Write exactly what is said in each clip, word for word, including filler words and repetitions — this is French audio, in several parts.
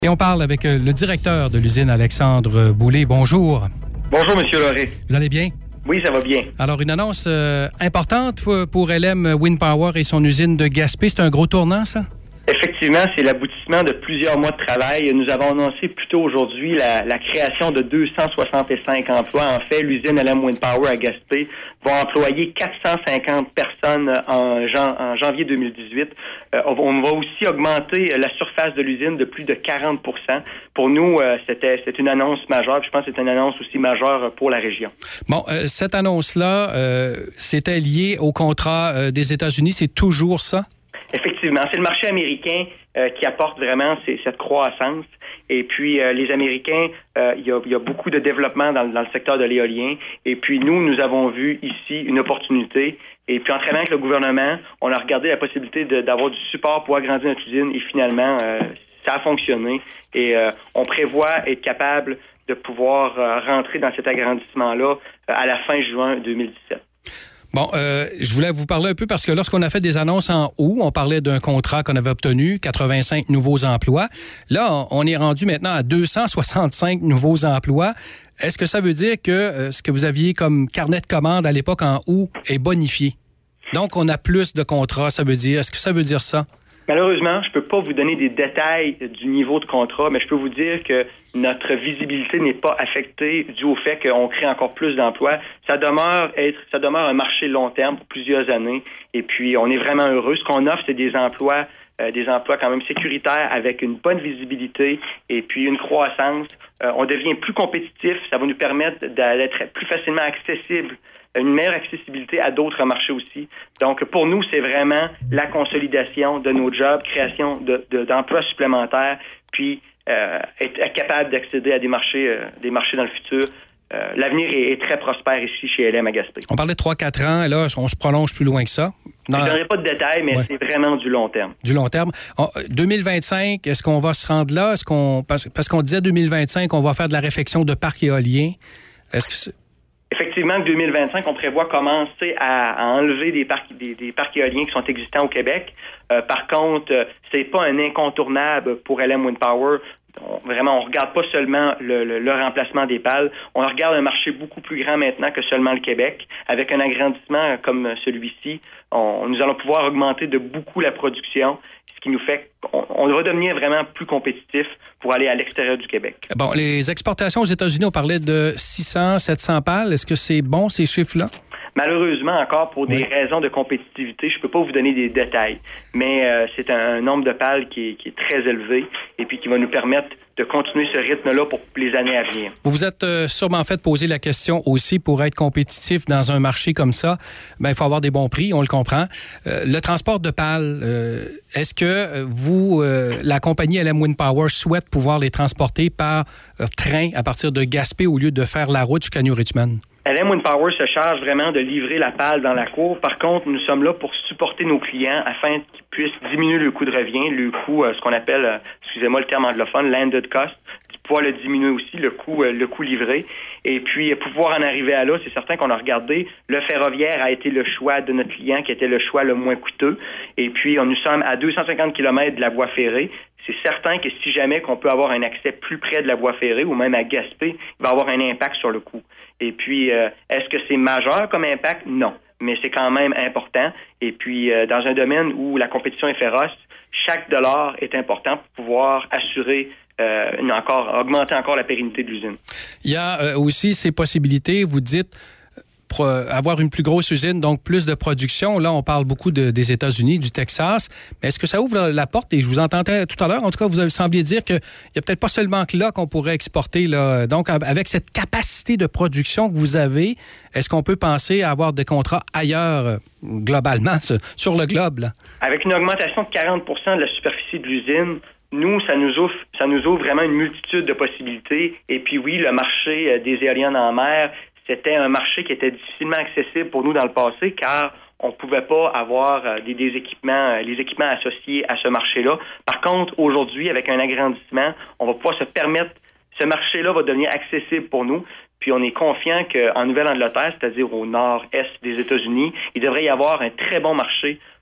Et on parle avec le directeur de l'usine, Alexandre Boulay. Bonjour. Bonjour, M. Lauré. Vous allez bien? Oui, ça va bien. Alors, une annonce euh, importante pour L M Wind Power et son usine de Gaspé. C'est un gros tournant, ça? Effectivement, c'est l'aboutissement de plusieurs mois de travail. Nous avons annoncé plus tôt aujourd'hui la, la création de deux cent soixante-cinq emplois. En fait, l'usine L M Wind Power à Gaspé va employer quatre cent cinquante personnes en, jan- en janvier deux mille dix-huit. Euh, on va aussi augmenter la surface de l'usine de plus de quarante pour cent. Pour nous, euh, c'était, c'était une annonce majeure. Je pense que c'est une annonce aussi majeure pour la région. Bon, euh, cette annonce-là, euh, c'était lié au contrat euh, des États-Unis. C'est toujours ça? Effectivement, c'est le marché américain euh, qui apporte vraiment ces, cette croissance. Et puis, euh, les Américains, euh, il y a, il y a beaucoup de développement dans, dans le secteur de l'éolien. Et puis, nous, nous avons vu ici une opportunité. Et puis, en travaillant avec le gouvernement, on a regardé la possibilité de, d'avoir du support pour agrandir notre usine. Et finalement, euh, ça a fonctionné. Et euh, on prévoit être capable de pouvoir euh, rentrer dans cet agrandissement-là euh, à la fin juin deux mille dix-sept. Bon, euh, je voulais vous parler un peu parce que lorsqu'on a fait des annonces en août, on parlait d'un contrat qu'on avait obtenu, quatre-vingt-cinq nouveaux emplois. Là, on est rendu maintenant à deux cent soixante-cinq nouveaux emplois. Est-ce que ça veut dire que euh, ce que vous aviez comme carnet de commande à l'époque en août est bonifié? Donc, on a plus de contrats, ça veut dire. Est-ce que ça veut dire ça? Malheureusement, je ne peux pas vous donner des détails du niveau de contrat, mais je peux vous dire que notre visibilité n'est pas affectée dû au fait qu'on crée encore plus d'emplois. Ça demeure être, ça demeure un marché long terme pour plusieurs années. Et puis, on est vraiment heureux. Ce qu'on offre, c'est des emplois, euh, des emplois quand même sécuritaires avec une bonne visibilité et puis une croissance. Euh, on devient plus compétitif. Ça va nous permettre d'être plus facilement accessible, une meilleure accessibilité à d'autres marchés aussi. Donc, pour nous, c'est vraiment la consolidation de nos jobs, création de, de, d'emplois supplémentaires, puis euh, être, être capable d'accéder à des marchés, euh, des marchés dans le futur. Euh, l'avenir est, est très prospère ici chez L M à Gaspé. On parlait de trois à quatre ans, là, on se prolonge plus loin que ça. Non. Je ne donnerai pas de détails, mais ouais. C'est vraiment du long terme. Du long terme. En deux mille vingt-cinq, est-ce qu'on va se rendre là? Est-ce qu'on, parce, parce qu'on disait deux mille vingt-cinq, on va faire de la réfection de parcs éoliens. Est-ce que c'est... Effectivement, en deux mille vingt-cinq, on prévoit commencer à, à enlever des parcs, des, des parcs éoliens qui sont existants au Québec. Euh, par contre, euh, c'est pas un incontournable pour L M Wind Power. On, vraiment, on regarde pas seulement le, le, le remplacement des pales. On regarde un marché beaucoup plus grand maintenant que seulement le Québec. Avec un agrandissement comme celui-ci, on, nous allons pouvoir augmenter de beaucoup la production, ce qui nous fait qu'on on va devenir vraiment plus compétitif pour aller à l'extérieur du Québec. Bon, les exportations aux États-Unis, on parlait de six cents, sept cents pales. Est-ce que c'est bon, ces chiffres-là? Malheureusement, encore pour des oui. raisons de compétitivité, je ne peux pas vous donner des détails, mais euh, c'est un, un nombre de pales qui est, qui est très élevé et puis qui va nous permettre de continuer ce rythme-là pour les années à venir. Vous vous êtes euh, sûrement fait poser la question aussi, pour être compétitif dans un marché comme ça, ben, il faut avoir des bons prix, on le comprend. Euh, le transport de pales, euh, est-ce que vous, euh, la compagnie L M Wind Power, souhaite pouvoir les transporter par euh, train à partir de Gaspé au lieu de faire la route jusqu'à New Richmond? L M Wind Power se charge vraiment de livrer la pale dans la cour. Par contre, nous sommes là pour supporter nos clients afin qu'ils puissent diminuer le coût de revient, le coût, euh, ce qu'on appelle, euh, excusez-moi le terme anglophone, landed cost, pouvoir le diminuer aussi, le coût, euh, le coût livré. Et puis, pouvoir en arriver à là, c'est certain qu'on a regardé. Le ferroviaire a été le choix de notre client, qui était le choix le moins coûteux. Et puis, on, nous sommes à deux cent cinquante kilomètres de la voie ferrée. C'est certain que si jamais qu'on peut avoir un accès plus près de la voie ferrée ou même à Gaspé, il va avoir un impact sur le coût. Et puis, euh, est-ce que c'est majeur comme impact? Non. Mais c'est quand même important. Et puis, euh, dans un domaine où la compétition est féroce, chaque dollar est important pour pouvoir assurer euh, une encore, augmenter encore la pérennité de l'usine. Il y a euh, aussi ces possibilités, vous dites, pour avoir une plus grosse usine, donc plus de production. Là, on parle beaucoup de, des États-Unis, du Texas. Mais est-ce que ça ouvre la, la porte? Et je vous entendais tout à l'heure, en tout cas, vous avez semblé dire qu'il n'y a peut-être pas seulement que là qu'on pourrait exporter. Là. Donc, avec cette capacité de production que vous avez, est-ce qu'on peut penser à avoir des contrats ailleurs, globalement, sur le globe? Là? Avec une augmentation de quarante pour cent de la superficie de l'usine, nous, ça nous ouvre, ça nous ouvre vraiment une multitude de possibilités. Et puis oui, le marché des éoliennes en mer, c'était un marché qui était difficilement accessible pour nous dans le passé car on ne pouvait pas avoir des, des équipements, les équipements associés à ce marché-là. Par contre, aujourd'hui, avec un agrandissement, on va pouvoir se permettre, ce marché-là va devenir accessible pour nous. Puis on est confiant qu'en Nouvelle-Angleterre, c'est-à-dire au nord-est des États-Unis, il devrait y avoir un très bon marché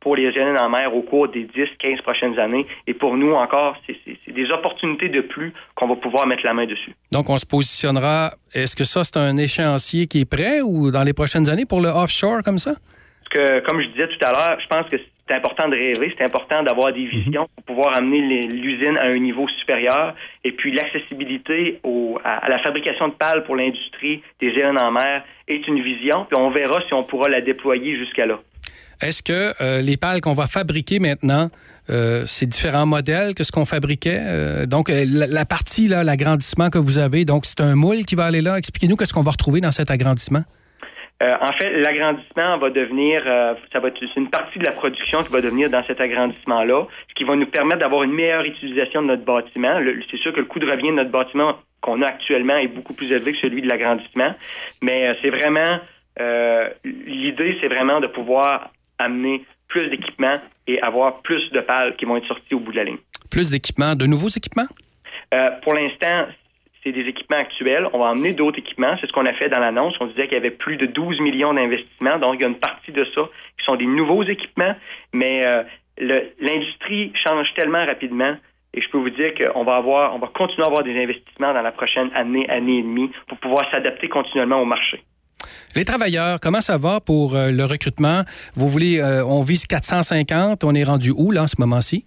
pour les éoliennes en mer au cours des dix à quinze prochaines années. Et pour nous, encore, c'est, c'est, c'est des opportunités de plus qu'on va pouvoir mettre la main dessus. Donc, on se positionnera. Est-ce que ça, c'est un échéancier qui est prêt ou dans les prochaines années pour le offshore comme ça? Parce que, comme je disais tout à l'heure, je pense que c'est important de rêver, c'est important d'avoir des visions pour pouvoir amener les, l'usine à un niveau supérieur. Et puis, l'accessibilité au, à, à la fabrication de pales pour l'industrie des éoliennes en mer est une vision. Puis on verra si on pourra la déployer jusqu'à là. Est-ce que euh, les pales qu'on va fabriquer maintenant, euh, c'est différents modèles que ce qu'on fabriquait? Euh, donc, euh, la, la partie, là, l'agrandissement que vous avez, donc c'est un moule qui va aller là. Expliquez-nous qu'est-ce qu'on va retrouver dans cet agrandissement. Euh, en fait, l'agrandissement va devenir, euh, ça va être c'est une partie de la production qui va devenir dans cet agrandissement-là, ce qui va nous permettre d'avoir une meilleure utilisation de notre bâtiment. Le, c'est sûr que le coût de revient de notre bâtiment qu'on a actuellement est beaucoup plus élevé que celui de l'agrandissement, mais euh, c'est vraiment, euh, l'idée, c'est vraiment de pouvoir amener plus d'équipements et avoir plus de pales qui vont être sorties au bout de la ligne. Plus d'équipements, de nouveaux équipements? Euh, pour l'instant, c'est des équipements actuels. On va emmener d'autres équipements. C'est ce qu'on a fait dans l'annonce. On disait qu'il y avait plus de douze millions d'investissements. Donc, il y a une partie de ça qui sont des nouveaux équipements. Mais euh, le, l'industrie change tellement rapidement. Et je peux vous dire qu'on va avoir, on va continuer à avoir des investissements dans la prochaine année, année et demie pour pouvoir s'adapter continuellement au marché. Les travailleurs, comment ça va pour euh, le recrutement? Vous voulez, euh, on vise quatre cent cinquante. On est rendu où, là, en ce moment-ci?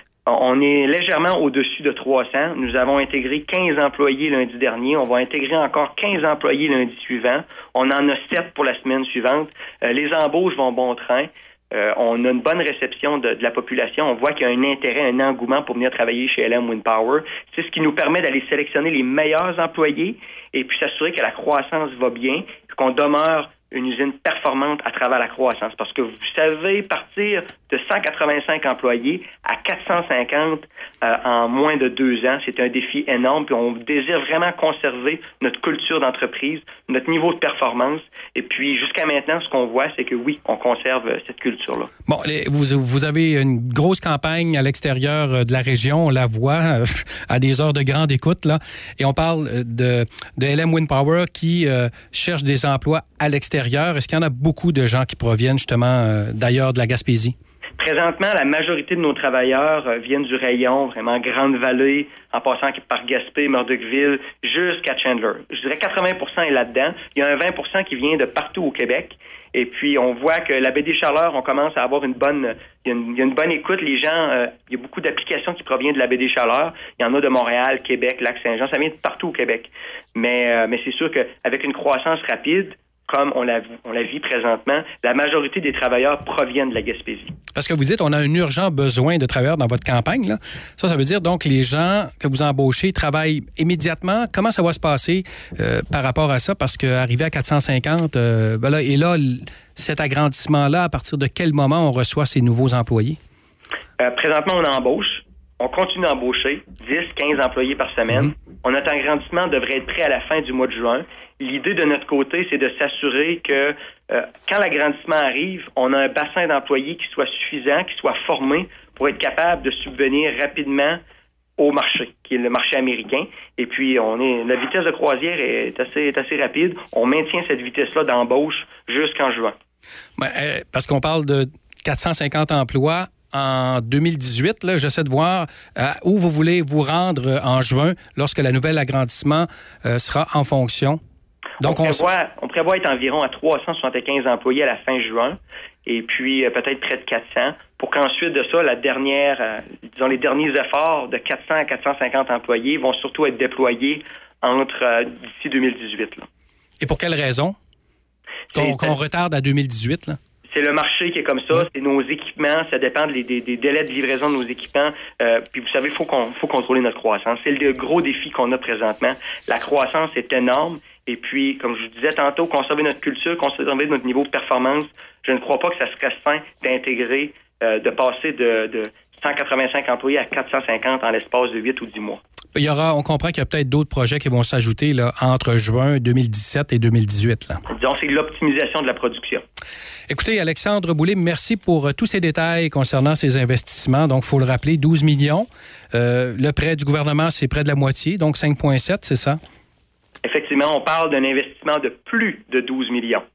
On est légèrement au-dessus de trois cents. Nous avons intégré quinze employés lundi dernier. On va intégrer encore quinze employés lundi suivant. On en a sept pour la semaine suivante. Euh, les embauches vont bon train. Euh, on a une bonne réception de, de la population. On voit qu'il y a un intérêt, un engouement pour venir travailler chez L M Wind Power. C'est ce qui nous permet d'aller sélectionner les meilleurs employés et puis s'assurer que la croissance va bien, qu'on demeure une usine performante à travers la croissance. Parce que vous savez, partir de cent quatre-vingt-cinq employés à quatre cent cinquante euh, en moins de deux ans, c'est un défi énorme. Puis on désire vraiment conserver notre culture d'entreprise, notre niveau de performance. Et puis jusqu'à maintenant, ce qu'on voit, c'est que oui, on conserve cette culture-là. Bon, les, vous, vous avez une grosse campagne à l'extérieur de la région, on la voit euh, à des heures de grande écoute, là. Et on parle de, de L M Wind Power qui euh, cherche des emplois à l'extérieur. Est-ce qu'il y en a beaucoup de gens qui proviennent justement euh, d'ailleurs de la Gaspésie? Présentement, la majorité de nos travailleurs euh, viennent du rayon, vraiment Grande-Vallée, en passant par Gaspé, Murdochville, jusqu'à Chandler. Je dirais quatre-vingts pour cent est là-dedans. Il y a un vingt pour cent qui vient de partout au Québec. Et puis, on voit que la baie des Chaleurs, on commence à avoir une bonne, il y a une, il y a une bonne écoute. Les gens, euh, il y a beaucoup d'applications qui proviennent de la baie des Chaleurs. Il y en a de Montréal, Québec, Lac-Saint-Jean. Ça vient de partout au Québec. Mais, euh, mais c'est sûr qu'avec une croissance rapide, comme on la, on la vit présentement, la majorité des travailleurs proviennent de la Gaspésie. Parce que vous dites, on a un urgent besoin de travailleurs dans votre campagne, là. Ça, ça veut dire donc les gens que vous embauchez travaillent immédiatement. Comment ça va se passer euh, par rapport à ça? Parce qu'arriver à quatre cent cinquante, euh, ben là, et là, cet agrandissement-là, à partir de quel moment on reçoit ces nouveaux employés? Euh, présentement, on embauche. On continue d'embaucher dix, quinze employés par semaine. Mm-hmm. Notre agrandissement devrait être prêt à la fin du mois de juin. L'idée de notre côté, c'est de s'assurer que euh, quand l'agrandissement arrive, on a un bassin d'employés qui soit suffisant, qui soit formé pour être capable de subvenir rapidement au marché, qui est le marché américain. Et puis, on est la vitesse de croisière est assez, est assez rapide. On maintient cette vitesse-là d'embauche jusqu'en juin. Ben, euh, parce qu'on parle de quatre cent cinquante emplois en deux mille dix-huit. Là, j'essaie de voir euh, où vous voulez vous rendre en juin lorsque le nouvel agrandissement euh, sera en fonction. Donc, on prévoit, on... on prévoit être environ à trois cent soixante-quinze employés à la fin juin et puis euh, peut-être près de quatre cents pour qu'ensuite de ça, la dernière, euh, disons les derniers efforts de quatre cents à quatre cent cinquante employés vont surtout être déployés entre euh, d'ici deux mille dix-huit. Là. Et pour quelle raison? Qu'on, qu'on retarde à deux mille dix-huit, là? C'est le marché qui est comme ça, c'est nos équipements, ça dépend des, des, des délais de livraison de nos équipements. Euh, puis vous savez, il faut qu'on faut contrôler notre croissance. C'est le gros défi qu'on a présentement. La croissance est énorme. Et puis, comme je vous disais tantôt, conserver notre culture, conserver notre niveau de performance, je ne crois pas que ça serait sain d'intégrer, euh, de passer de, de cent quatre-vingt-cinq employés à quatre cent cinquante en l'espace de huit ou dix mois. Il y aura, on comprend qu'il y a peut-être d'autres projets qui vont s'ajouter là, entre juin deux mille dix-sept et deux mille dix-huit. Là. Disons, c'est l'optimisation de la production. Écoutez, Alexandre Boulay, merci pour euh, tous ces détails concernant ces investissements. Donc, il faut le rappeler, douze millions. Euh, le prêt du gouvernement, c'est près de la moitié, donc cinq virgule sept, c'est ça? Effectivement, on parle d'un investissement de plus de douze millions.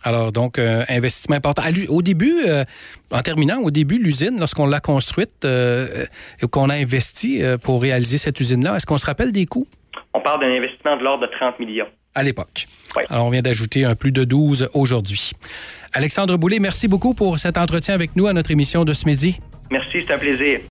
Alors, donc, euh, investissement important. Au début, euh, en terminant, au début, l'usine, lorsqu'on l'a construite euh, et qu'on a investi euh, pour réaliser cette usine-là, est-ce qu'on se rappelle des coûts? On parle d'un investissement de l'ordre de trente millions. À l'époque. Oui. Alors, on vient d'ajouter un plus de douze aujourd'hui. Alexandre Boulay, merci beaucoup pour cet entretien avec nous à notre émission de ce midi. Merci, c'est un plaisir.